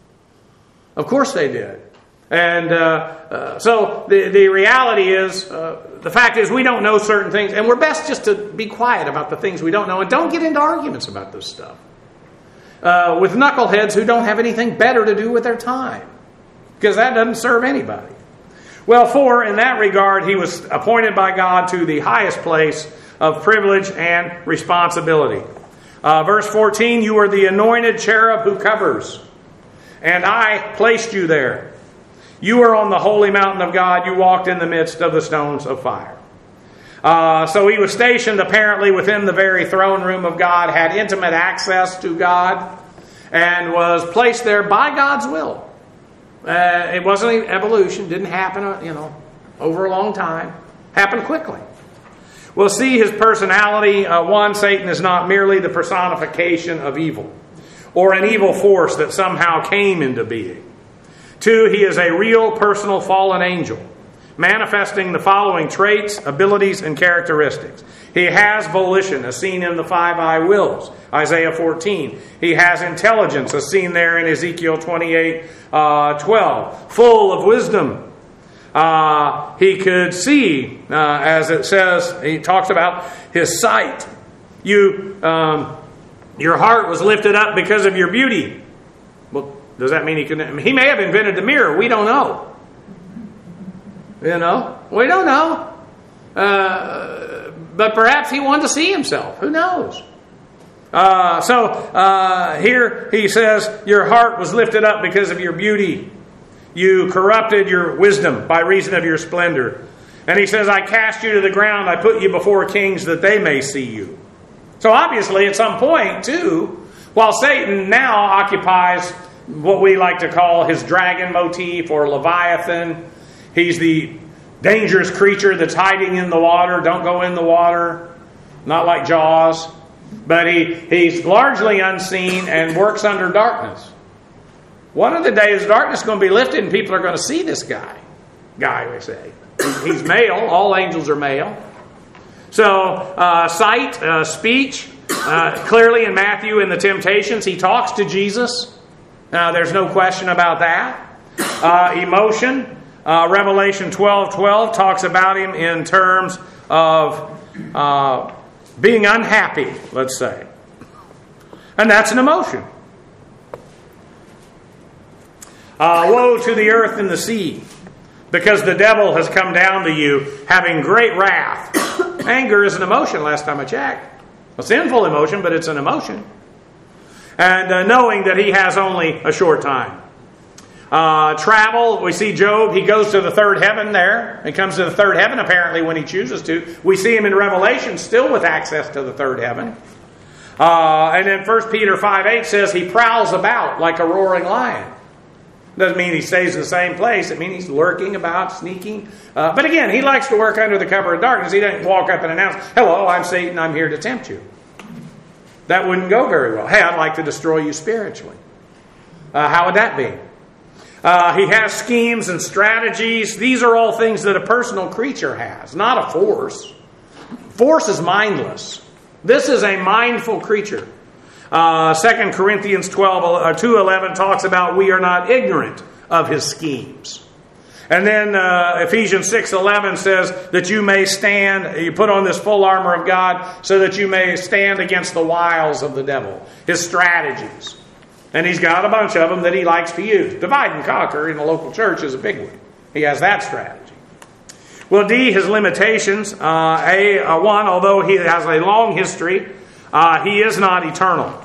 Of course they did. And uh, uh, so the, the reality is, uh, the fact is we don't know certain things. And we're best just to be quiet about the things we don't know. And don't get into arguments about this stuff. Uh, with knuckleheads who don't have anything better to do with their time. Because that doesn't serve anybody. Well, for, in that regard, he was appointed by God to the highest place of privilege and responsibility. Uh, verse fourteen, you are the anointed cherub who covers, and I placed you there. You are on the holy mountain of God. You walked in the midst of the stones of fire. Uh, so he was stationed apparently within the very throne room of God, had intimate access to God, and was placed there by God's will. Uh, it wasn't evolution. Didn't happen, you know, over a long time. Happened quickly. We'll see his personality. Uh, one, Satan is not merely the personification of evil or an evil force that somehow came into being. Two, he is a real personal fallen angel, manifesting the following traits, abilities, and characteristics. He has volition, as seen in the five I wills, Isaiah fourteen. He has intelligence, as seen there in Ezekiel twenty-eight, uh, twelve. Full of wisdom. Uh, he could see, uh, as it says, he talks about his sight. You, um, your heart was lifted up because of your beauty. Well, does that mean he can? I mean, he may have invented the mirror. We don't know. You know, we don't know. Uh, but perhaps he wanted to see himself. Who knows? Uh, so uh, here he says, your heart was lifted up because of your beauty. You corrupted your wisdom by reason of your splendor. And he says, I cast you to the ground. I put you before kings that they may see you. So obviously at some point too, while Satan now occupies what we like to call his dragon motif or Leviathan, he's the dangerous creature that's hiding in the water. Don't go in the water. Not like Jaws. But he, he's largely unseen and works under darkness. One of the days, darkness is going to be lifted and people are going to see this guy. Guy, we say. He's male. All angels are male. So, uh, sight, uh, speech. Uh, clearly in Matthew in the temptations, he talks to Jesus. Uh, there's no question about that. Uh, emotion. Uh, Revelation twelve twelve talks about him in terms of uh, being unhappy, let's say. And that's an emotion. Uh, woe to the earth and the sea, because the devil has come down to you, having great wrath, Anger is an emotion, last time I checked. A sinful emotion, but it's an emotion. And uh, knowing that he has only a short time. Uh, travel, we see Job, he goes to the third heaven there. He comes to the third heaven apparently when he chooses to. We see him in Revelation still with access to the third heaven. Uh, and then First Peter five eight says he prowls about like a roaring lion. Doesn't mean he stays in the same place. It means he's lurking about, sneaking. Uh, but again, he likes to work under the cover of darkness. He doesn't walk up and announce, hello, I'm Satan, I'm here to tempt you. That wouldn't go very well. Hey, I'd like to destroy you spiritually. Uh, how would that be? Uh, he has schemes and strategies. These are all things that a personal creature has, not a force. Force is mindless. This is a mindful creature. Uh, Second Corinthians twelve, two eleven talks about we are not ignorant of his schemes. And then uh, Ephesians six eleven says that you may stand, you put on this full armor of God so that you may stand against the wiles of the devil, his strategies. And he's got a bunch of them that he likes to use. Divide and conquer in the local church is a big one. He has that strategy. Well, D, his limitations. Uh, a, uh, one, although he has a long history, uh, he is not eternal.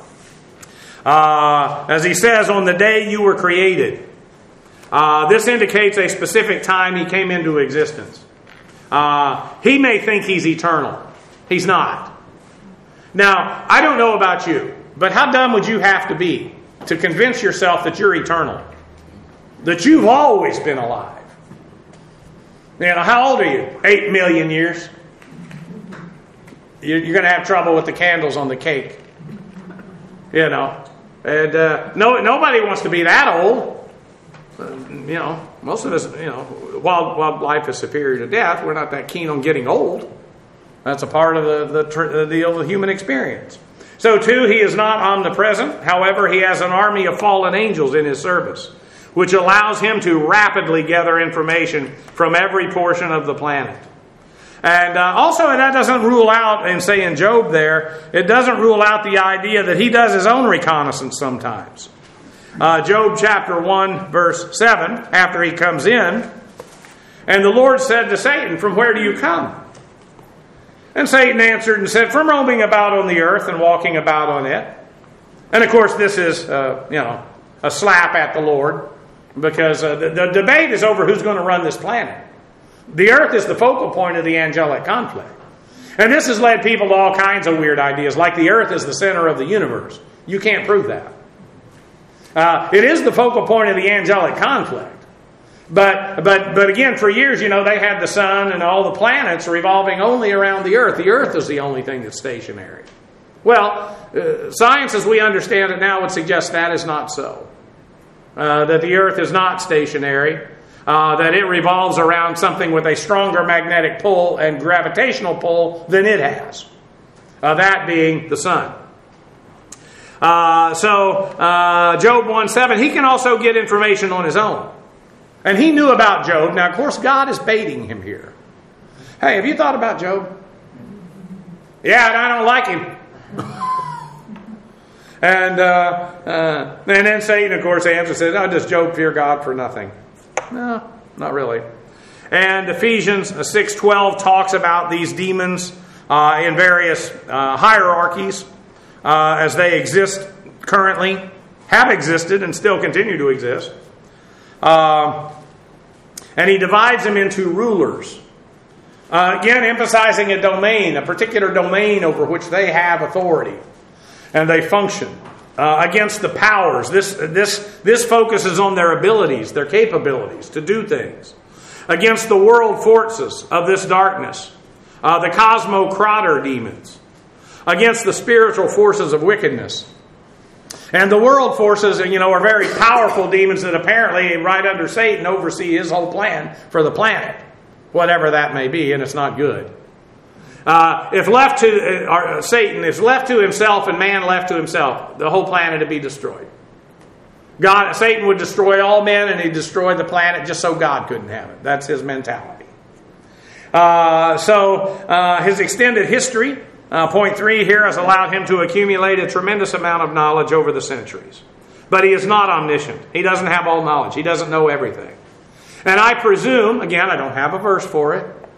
Uh, as he says, on the day you were created. Uh, this indicates a specific time he came into existence. Uh, he may think he's eternal. He's not. Now, I don't know about you, but how dumb would you have to be to convince yourself that you're eternal? That you've always been alive? You know, how old are you? Eight million years. You're going to have trouble with the candles on the cake. You know. And uh, no, nobody wants to be that old. Uh, you know, most of us, you know, while, while life is superior to death, we're not that keen on getting old. That's a part of the, the, the, the human experience. So, two, he is not omnipresent. However, he has an army of fallen angels in his service, which allows him to rapidly gather information from every portion of the planet. And uh, also, that doesn't rule out, and say in Job there, it doesn't rule out the idea that he does his own reconnaissance sometimes. Uh, Job chapter one, verse seven, after he comes in, and the Lord said to Satan, from where do you come? And Satan answered and said, from roaming about on the earth and walking about on it. And of course, this is, uh, you know, a slap at the Lord, because uh, the, the debate is over who's going to run this planet. The earth is the focal point of the angelic conflict. And this has led people to all kinds of weird ideas, like the earth is the center of the universe. You can't prove that. Uh, it is the focal point of the angelic conflict. But, but, but again, for years, you know, they had the sun and all the planets revolving only around the earth. The earth is the only thing that's stationary. Well, uh, science as we understand it now would suggest that is not so. Uh, that the earth is not stationary. Uh, that it revolves around something with a stronger magnetic pull and gravitational pull than it has. Uh, that being the sun. Uh, so, uh, Job one seven, he can also get information on his own. And he knew about Job. Now, of course, God is baiting him here. Hey, have you thought about Job? Yeah, and I don't like him. and, uh, uh, and then Satan, of course, answers, says, oh, does Job fear God for nothing? No, not really. And Ephesians six twelve talks about these demons uh, in various uh, hierarchies uh, as they exist currently, have existed, and still continue to exist. Uh, and he divides them into rulers. Uh, again, emphasizing a domain, a particular domain over which they have authority. And they function. Uh, against the powers. This, this, this focuses on their abilities, their capabilities to do things. Against the world forces of this darkness. Uh, the cosmocrator demons. Against the spiritual forces of wickedness. And the world forces, you know, are very powerful demons that apparently, right under Satan, oversee his whole plan for the planet. Whatever that may be, and it's not good. Uh, if left to uh, or, uh, Satan, if left to himself and man left to himself, the whole planet would be destroyed. God, Satan would destroy all men, and he'd destroy the planet just so God couldn't have it. That's his mentality. Uh, so uh, his extended history, uh, point three here, has allowed him to accumulate a tremendous amount of knowledge over the centuries. But he is not omniscient. He doesn't have all knowledge. He doesn't know everything. And I presume, again, I don't have a verse for it,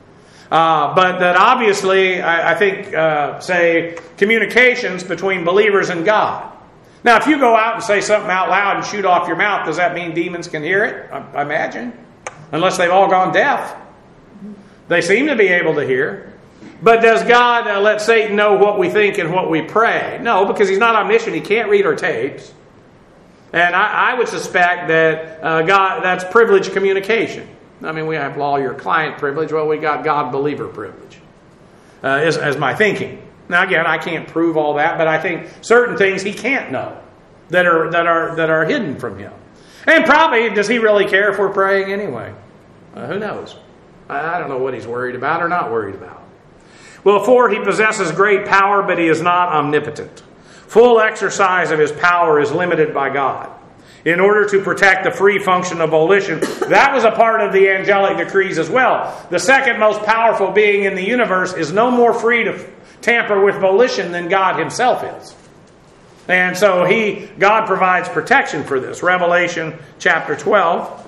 Uh, but that obviously, I, I think, uh, say, communications between believers and God. Now, if you go out and say something out loud and shoot off your mouth, does that mean demons can hear it? I, I imagine. Unless they've all gone deaf. They seem to be able to hear. But does God uh, let Satan know what we think and what we pray? No, because he's not omniscient. He can't read our tapes. And I, I would suspect that uh, God that's privileged communication. I mean, we have lawyer-client privilege. Well, we got God-believer privilege, uh, is, as my thinking. Now, again, I can't prove all that, but I think certain things he can't know that are that are that are hidden from him. And probably, does he really care if we're praying anyway? Uh, who knows? I, I don't know what he's worried about or not worried about. Well, four, he possesses great power, but he is not omnipotent. Full exercise of his power is limited by God. In order to protect the free function of volition, that was a part of the angelic decrees as well. The second most powerful being in the universe is no more free to tamper with volition than God himself is. And so he, God provides protection for this. Revelation chapter twelve.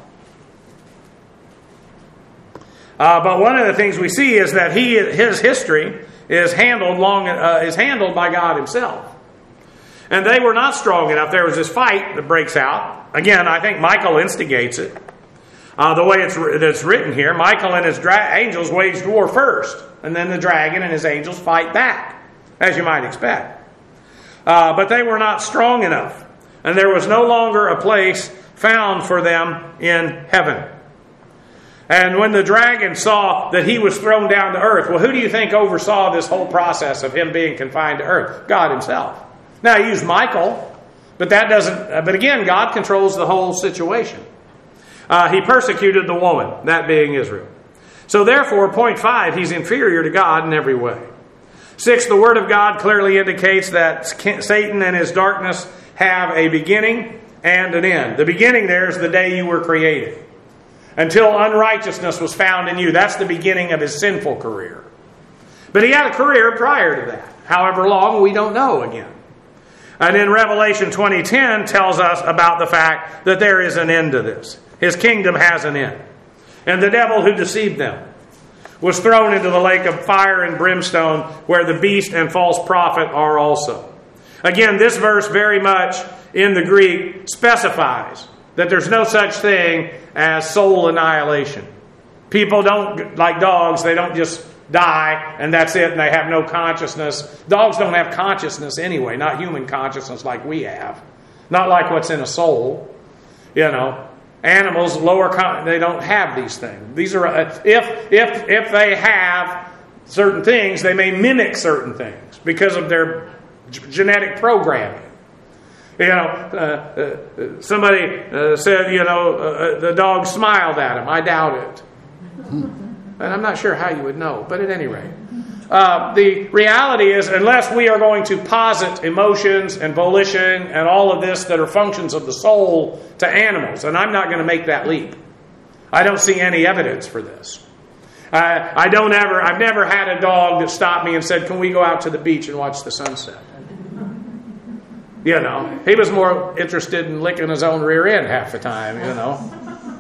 Uh, but one of the things we see is that he, his history is handled long uh, is handled by God himself. And they were not strong enough. There was this fight that breaks out. Again, I think Michael instigates it. Uh, the way it's, it's written here, Michael and his dra- angels waged war first. And then the dragon and his angels fight back, as you might expect. Uh, but they were not strong enough. And there was no longer a place found for them in heaven. And when the dragon saw that he was thrown down to earth, well, who do you think oversaw this whole process of him being confined to earth? God himself. Now, he used Michael, but that doesn't. Uh, but again, God controls the whole situation. Uh, he persecuted the woman, that being Israel. So therefore, point five, he's inferior to God in every way. Six, the Word of God clearly indicates that Satan and his darkness have a beginning and an end. The beginning there is the day you were created. Until unrighteousness was found in you. That's the beginning of his sinful career. But he had a career prior to that. However long, we don't know again. And in Revelation twenty ten tells us about the fact that there is an end to this. His kingdom has an end. And the devil who deceived them was thrown into the lake of fire and brimstone, where the beast and false prophet are also. Again, this verse very much in the Greek specifies that there's no such thing as soul annihilation. People don't, like dogs, they don't just die and that's it and they have no consciousness. Dogs don't have consciousness anyway, not human consciousness like we have. Not like what's in a soul. You know, animals, lower, con- they don't have these things. These are, uh, if, if, if they have certain things, they may mimic certain things because of their g- genetic programming. You know, uh, uh, somebody uh, said, you know, uh, the dog smiled at him. I doubt it. And I'm not sure how you would know, but at any rate. Uh, the reality is, unless we are going to posit emotions and volition and all of this that are functions of the soul to animals, and I'm not going to make that leap. I don't see any evidence for this. Uh, I don't ever, I've never had a dog that stopped me and said, can we go out to the beach and watch the sunset? You know, he was more interested in licking his own rear end half the time, you know.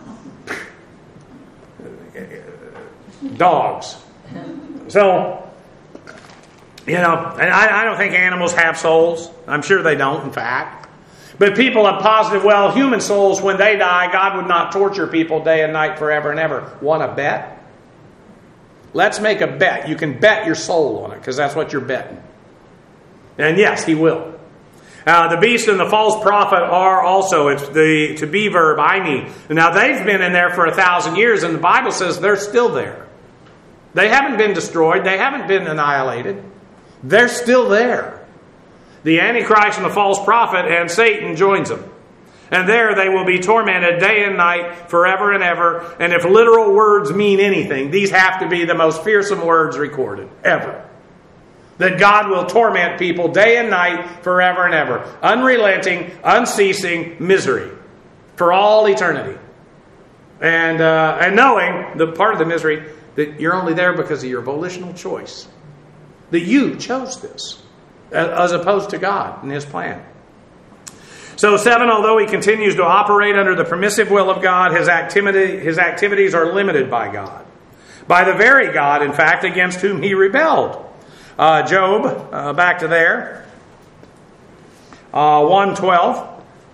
Dogs. So, you know, and I, I don't think animals have souls. I'm sure they don't, in fact. But people have posited, well, human souls, when they die, God would not torture people day and night forever and ever. Want to bet? Let's make a bet. You can bet your soul on it, because that's what you're betting. And yes, he will. Uh, the beast and the false prophet are also, it's the to be verb, eimi. Now, they've been in there for a thousand years, and the Bible says they're still there. They haven't been destroyed. They haven't been annihilated. They're still there. The Antichrist and the false prophet and Satan joins them. And there they will be tormented day and night forever and ever. And if literal words mean anything, these have to be the most fearsome words recorded ever. That God will torment people day and night forever and ever. Unrelenting, unceasing misery for all eternity. And uh, and knowing the part of the misery that you're only there because of your volitional choice. That you chose this as opposed to God and his plan. So seven, although he continues to operate under the permissive will of God, his activity, his activities are limited by God. by the very God, in fact, against whom he rebelled. Uh, Job, uh, back to there, uh, one twelve.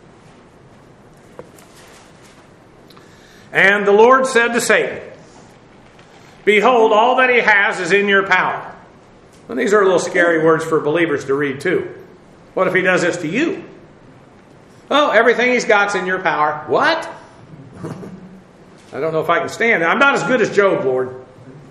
And the Lord said to Satan, behold, all that he has is in your power. And these are a little scary words for believers to read too. What if he does this to you? Oh, everything he's got's in your power. What? I don't know if I can stand it. I'm not as good as Job, Lord.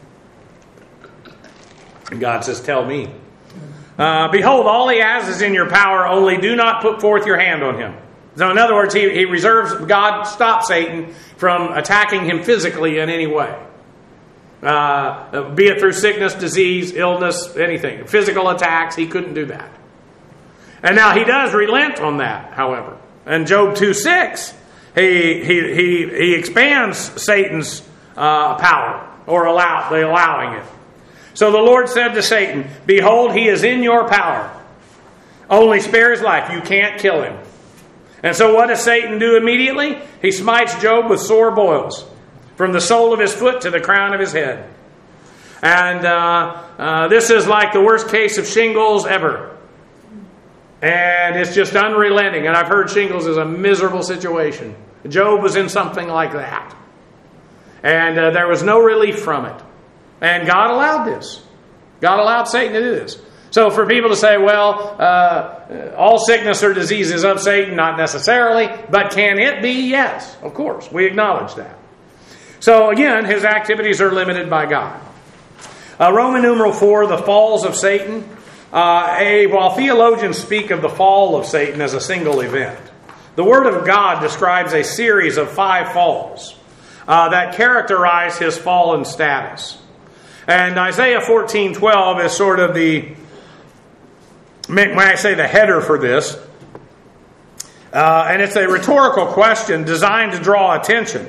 And God says, tell me. Uh, behold, all he has is in your power, only do not put forth your hand on him. So in other words, he, he reserves, God stops Satan from attacking him physically in any way. Uh, be it through sickness, disease, illness, anything. Physical attacks, he couldn't do that. And now he does relent on that, however. In Job two six, he, he, he, he expands Satan's uh, power, or allow, the allowing it. So the Lord said to Satan, behold, he is in your power. Only spare his life. You can't kill him. And so what does Satan do immediately? He smites Job with sore boils, from the sole of his foot to the crown of his head. And uh, uh, this is like the worst case of shingles ever. And it's just unrelenting. And I've heard shingles is a miserable situation. Job was in something like that. And uh, there was no relief from it. And God allowed this. God allowed Satan to do this. So for people to say, well, uh, all sickness or disease is of Satan, not necessarily. But can it be? Yes, of course. We acknowledge that. So again, his activities are limited by God. Uh, Roman numeral four, the falls of Satan. Uh, a, while theologians speak of the fall of Satan as a single event, the Word of God describes a series of five falls uh, that characterize his fallen status. And Isaiah fourteen twelve is sort of the, when I say the header for this, uh, and it's a rhetorical question designed to draw attention.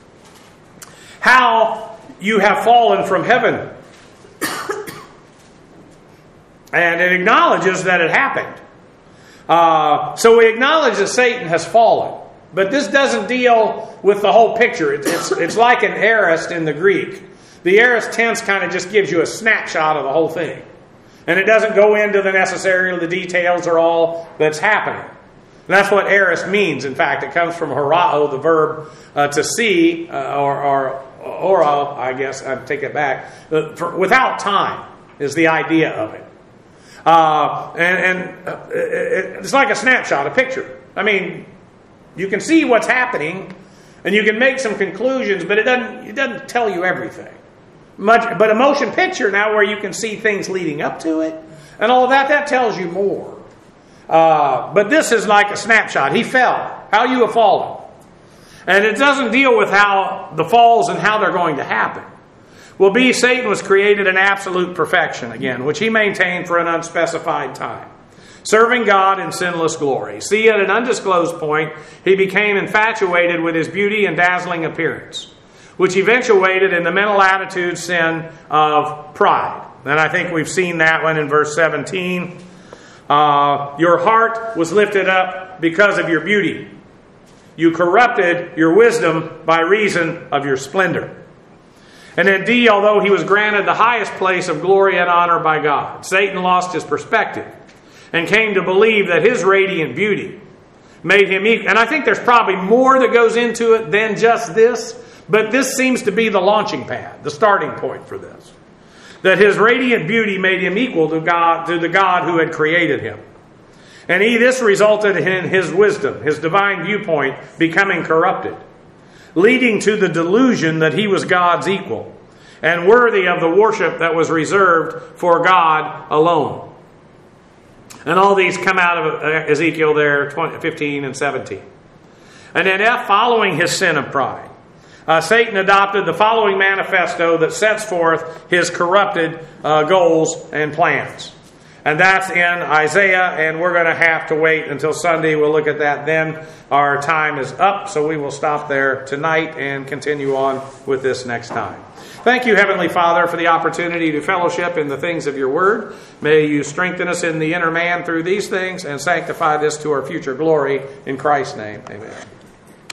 How you have fallen from heaven. And it acknowledges that it happened. Uh, so we acknowledge that Satan has fallen. But this doesn't deal with the whole picture. It's, it's, it's like an aorist in the Greek. The aorist tense kind of just gives you a snapshot of the whole thing. And it doesn't go into the necessarily the details or all that's happening. And that's what aorist means. In fact, it comes from horao, the verb uh, to see, uh, or, or oro, I guess, I take it back. Uh, for, without time is the idea of it. Uh, and and uh, it, it's like a snapshot, a picture. I mean, you can see what's happening, and you can make some conclusions, but it doesn't it doesn't tell you everything. Much, but a motion picture now, where you can see things leading up to it, and all of that, that tells you more. Uh, but this is like a snapshot. He fell. How you have fallen, and it doesn't deal with how the falls and how they're going to happen. Well, B, Satan was created in absolute perfection, again, which he maintained for an unspecified time, serving God in sinless glory. C, at an undisclosed point, he became infatuated with his beauty and dazzling appearance, which eventuated in the mental attitude sin of pride. And I think we've seen that one in verse seventeen. Uh, your heart was lifted up because of your beauty. You corrupted your wisdom by reason of your splendor. And then D, although he was granted the highest place of glory and honor by God, Satan lost his perspective and came to believe that his radiant beauty made him equal. And I think there's probably more that goes into it than just this, but this seems to be the launching pad, the starting point for this. That his radiant beauty made him equal to God, to the God who had created him. And he, this resulted in his wisdom, his divine viewpoint, becoming corrupted, leading to the delusion that he was God's equal and worthy of the worship that was reserved for God alone. And all these come out of Ezekiel there, fifteen and seventeen. And then F, following his sin of pride, uh, Satan adopted the following manifesto that sets forth his corrupted uh, goals and plans. And that's in Isaiah, and we're going to have to wait until Sunday. We'll look at that then. Our time is up, so we will stop there tonight and continue on with this next time. Thank you, Heavenly Father, for the opportunity to fellowship in the things of your word. May you strengthen us in the inner man through these things and sanctify this to our future glory. In Christ's name, amen.